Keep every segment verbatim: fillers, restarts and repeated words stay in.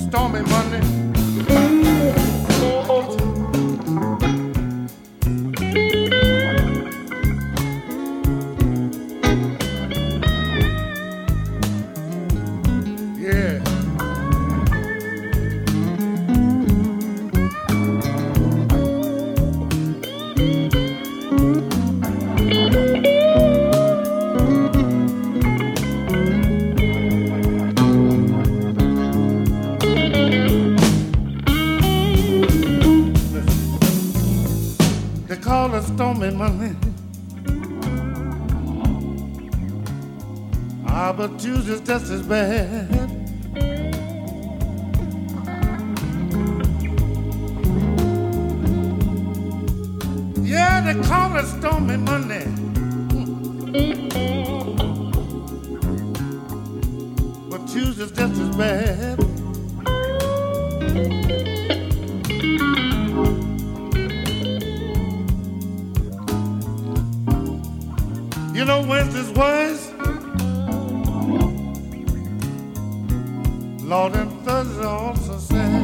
stormy Monday. Yeah. They call it stormy Monday. Ah, but Tuesday's just as bad. Yeah, they call it stormy Monday. But Tuesday's just as bad. You know Wednesday's worse. Lord, and Thursday also sad.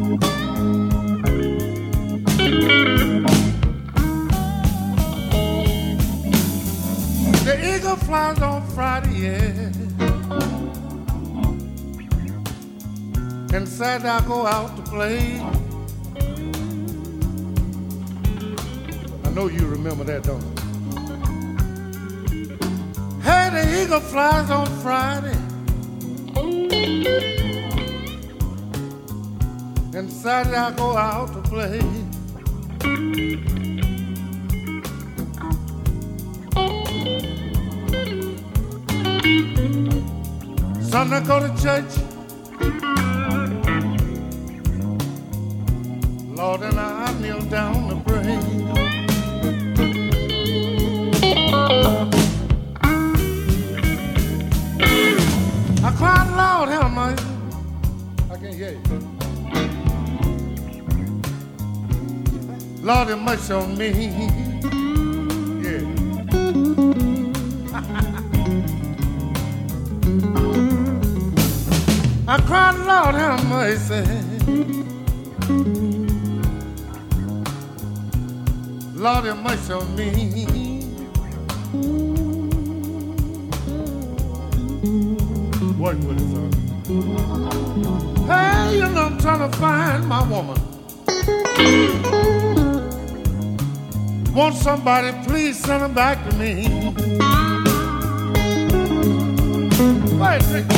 The eagle flies on Friday, yeah. And Saturday I go out to play. I know you remember that, don't you? Hey, the eagle flies on Friday. And Saturday I go out to play. Sunday I go to church. Lord, and I kneel down to pray. I cried, Lord, have mercy. I can't hear you. Lord, have mercy on me. Yeah. I cried, Lord, have mercy. Lord, have mercy on me. Work with it, son. Hey, you know I'm trying to find my woman. Want somebody, please send her back to me. Wait,